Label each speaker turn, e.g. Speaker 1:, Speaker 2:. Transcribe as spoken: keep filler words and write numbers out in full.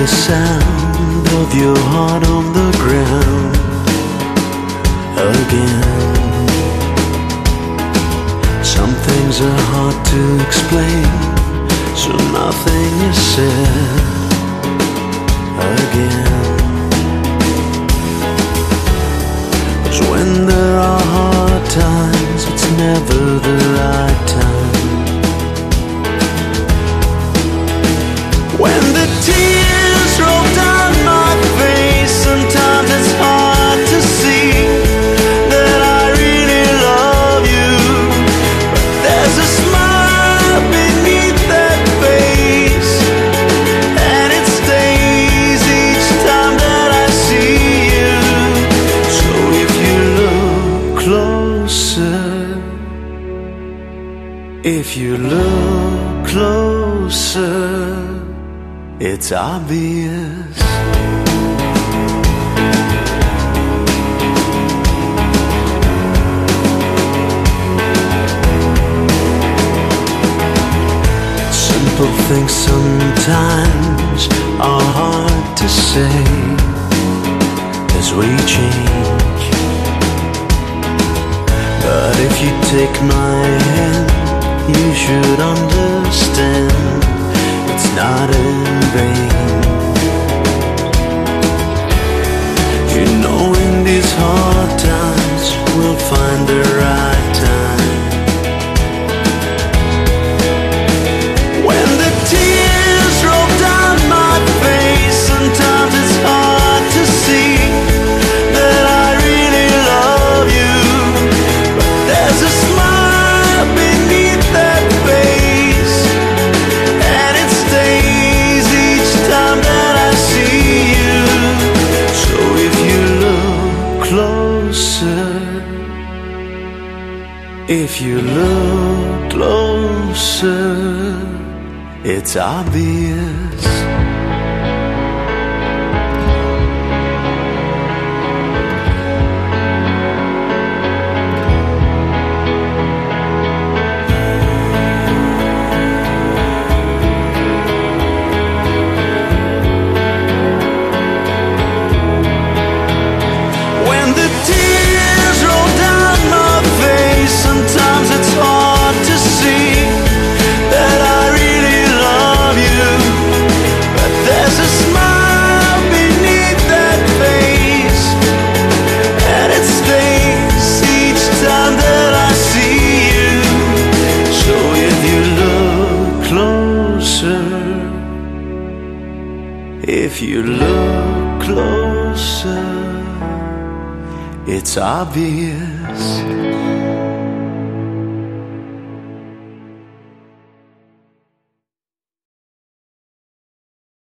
Speaker 1: the sound of your heart on the ground again. Some things are hard to explain, so nothing is said again. 'Cause when there are hard times, it's never the right time. When the tears roll down my face, sometimes it's hard to see that I really love you. But there's a smile beneath that face, and it stays each time that I see you. So if you look closer, if you look closer, it's obvious. Simple things sometimes are hard to say as we change. But if you take my hand, you should understand it's not in vain. You know, in these hard times, we'll find the right time. When the tears roll down my face, sometimes it's hard to see that I really love you. But there's a smile beneath that face, and it stays each time that I see you. So if you look closer, if you look closer, it's obvious. If you look closer, it's obvious.